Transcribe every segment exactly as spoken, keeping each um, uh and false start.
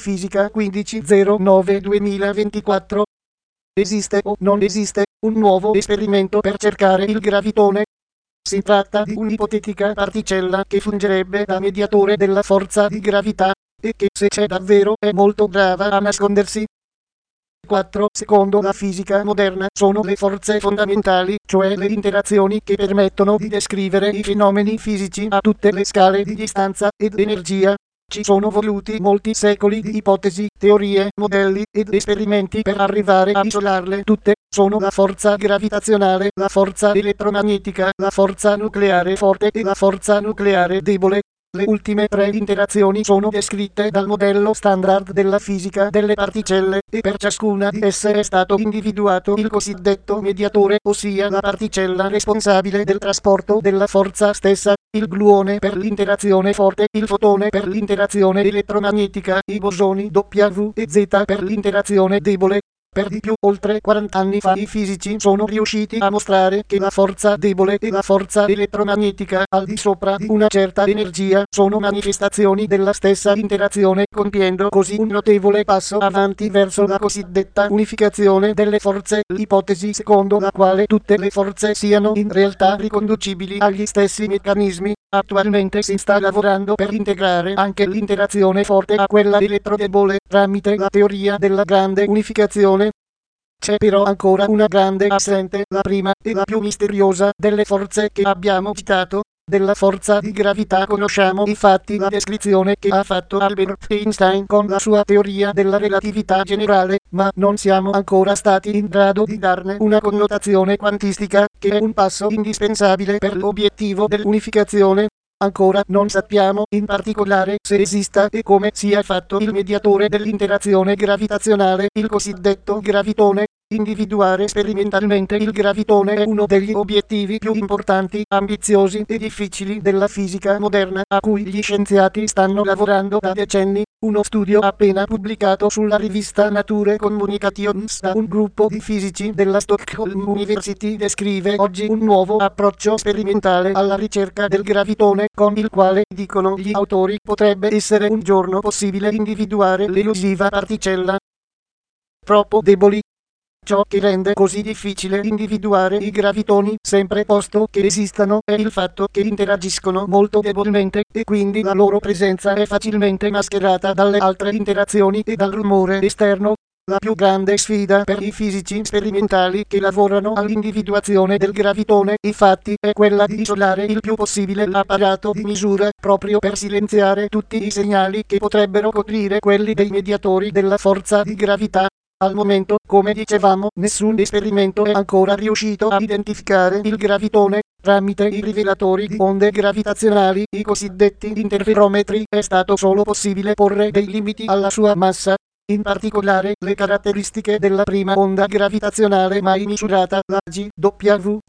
fisica quindici zero nove duemilaventiquattro. Esiste o non esiste un nuovo esperimento per cercare il gravitone? Si tratta di un'ipotetica particella che fungerebbe da mediatore della forza di gravità, e che se c'è davvero è molto brava a nascondersi. quattro. Secondo la fisica moderna sono le forze fondamentali, cioè le interazioni che permettono di descrivere i fenomeni fisici a tutte le scale di distanza ed energia. Ci sono voluti molti secoli di ipotesi, teorie, modelli ed esperimenti per arrivare a isolarle tutte. Sono la forza gravitazionale, la forza elettromagnetica, la forza nucleare forte e la forza nucleare debole. Le ultime tre interazioni sono descritte dal modello standard della fisica delle particelle, e per ciascuna di esse è stato individuato il cosiddetto mediatore, ossia la particella responsabile del trasporto della forza stessa, il gluone per l'interazione forte, il fotone per l'interazione elettromagnetica, i bosoni W e Z per l'interazione debole. Per di più, oltre quaranta anni fa i fisici sono riusciti a mostrare che la forza debole e la forza elettromagnetica al di sopra di una certa energia sono manifestazioni della stessa interazione, compiendo così un notevole passo avanti verso la cosiddetta unificazione delle forze, l'ipotesi secondo la quale tutte le forze siano in realtà riconducibili agli stessi meccanismi. Attualmente si sta lavorando per integrare anche l'interazione forte a quella elettrodebole tramite la teoria della grande unificazione. C'è però ancora una grande assente, la prima e la più misteriosa delle forze che abbiamo citato. Della forza di gravità conosciamo infatti la descrizione che ha fatto Albert Einstein con la sua teoria della relatività generale, ma non siamo ancora stati in grado di darne una connotazione quantistica, che è un passo indispensabile per l'obiettivo dell'unificazione. Ancora non sappiamo, in particolare, se esista e come sia fatto il mediatore dell'interazione gravitazionale, il cosiddetto gravitone. Individuare sperimentalmente il gravitone è uno degli obiettivi più importanti, ambiziosi e difficili della fisica moderna, a cui gli scienziati stanno lavorando da decenni. Uno studio appena pubblicato sulla rivista Nature Communications da un gruppo di fisici della Stockholm University descrive oggi un nuovo approccio sperimentale alla ricerca del gravitone, con il quale, dicono gli autori, potrebbe essere un giorno possibile individuare l'elusiva particella. Troppo deboli. Ciò che rende così difficile individuare i gravitoni, sempre posto che esistano, è il fatto che interagiscono molto debolmente, e quindi la loro presenza è facilmente mascherata dalle altre interazioni e dal rumore esterno. La più grande sfida per i fisici sperimentali che lavorano all'individuazione del gravitone, infatti, è quella di isolare il più possibile l'apparato di misura, proprio per silenziare tutti i segnali che potrebbero coprire quelli dei mediatori della forza di gravità. Al momento, come dicevamo, nessun esperimento è ancora riuscito a identificare il gravitone. Tramite i rivelatori di onde gravitazionali, i cosiddetti interferometri, è stato solo possibile porre dei limiti alla sua massa. In particolare, le caratteristiche della prima onda gravitazionale mai misurata, la G W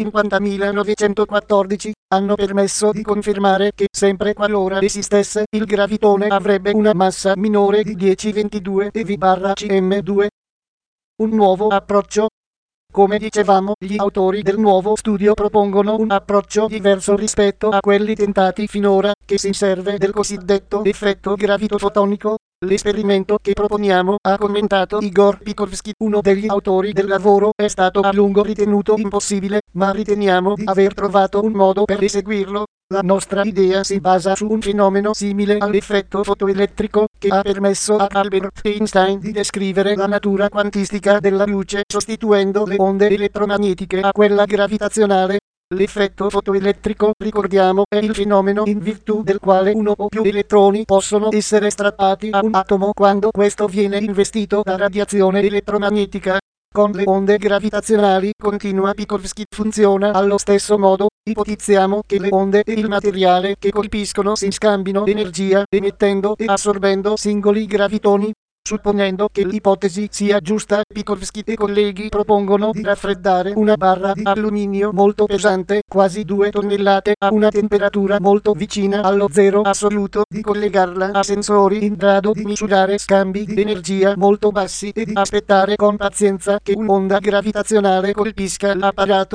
centocinquantamilanovecentoquattordici, hanno permesso di confermare che, sempre qualora esistesse, il gravitone avrebbe una massa minore di dieci ventidue eV barra C M due. Un nuovo approccio. Come dicevamo, gli autori del nuovo studio propongono un approccio diverso rispetto a quelli tentati finora, che si serve del cosiddetto effetto gravitofotonico. L'esperimento che proponiamo, ha commentato Igor Pikovsky, uno degli autori del lavoro, è stato a lungo ritenuto impossibile, ma riteniamo di aver trovato un modo per eseguirlo. La nostra idea si basa su un fenomeno simile all'effetto fotoelettrico, che ha permesso a Albert Einstein di descrivere la natura quantistica della luce sostituendo le onde elettromagnetiche a quella gravitazionale. L'effetto fotoelettrico, ricordiamo, è il fenomeno in virtù del quale uno o più elettroni possono essere strappati a un atomo quando questo viene investito da radiazione elettromagnetica. Con le onde gravitazionali, continua Pikovsky, funziona allo stesso modo. Ipotizziamo che le onde e il materiale che colpiscono si scambino energia, emettendo e assorbendo singoli gravitoni. Supponendo che l'ipotesi sia giusta, Pikovsky e colleghi propongono di raffreddare una barra di alluminio molto pesante, quasi due tonnellate, a una temperatura molto vicina allo zero assoluto, di collegarla a sensori in grado di misurare scambi di energia molto bassi e di aspettare con pazienza che un'onda gravitazionale colpisca l'apparato.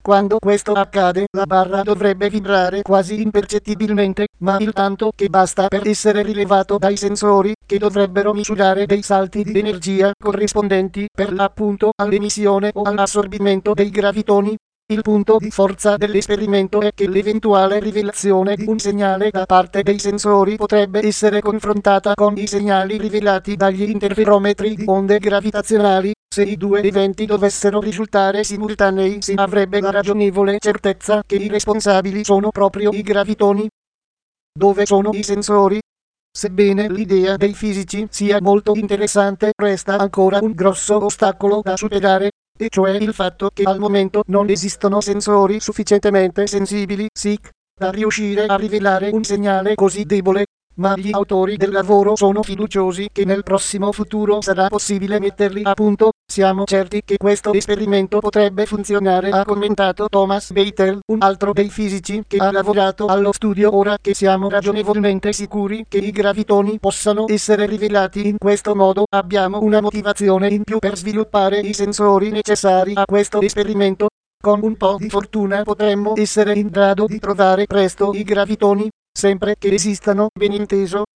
Quando questo accade, la barra dovrebbe vibrare quasi impercettibilmente, ma il tanto che basta per essere rilevato dai sensori, che dovrebbero misurare dei salti di energia corrispondenti per l'appunto all'emissione o all'assorbimento dei gravitoni. Il punto di forza dell'esperimento è che l'eventuale rivelazione di un segnale da parte dei sensori potrebbe essere confrontata con i segnali rivelati dagli interferometri di onde gravitazionali. Se i due eventi dovessero risultare simultanei, si avrebbe la ragionevole certezza che i responsabili sono proprio i gravitoni. Dove sono i sensori? Sebbene l'idea dei fisici sia molto interessante, resta ancora un grosso ostacolo da superare, e cioè il fatto che al momento non esistono sensori sufficientemente sensibili, S I C, da riuscire a rivelare un segnale così debole, ma gli autori del lavoro sono fiduciosi che nel prossimo futuro sarà possibile metterli a punto. Siamo certi che questo esperimento potrebbe funzionare, ha commentato Thomas Beitel, un altro dei fisici che ha lavorato allo studio. Ora che siamo ragionevolmente sicuri che i gravitoni possano essere rivelati in questo modo, abbiamo una motivazione in più per sviluppare i sensori necessari a questo esperimento. Con un po' di fortuna potremmo essere in grado di trovare presto i gravitoni, sempre che esistano, ben inteso.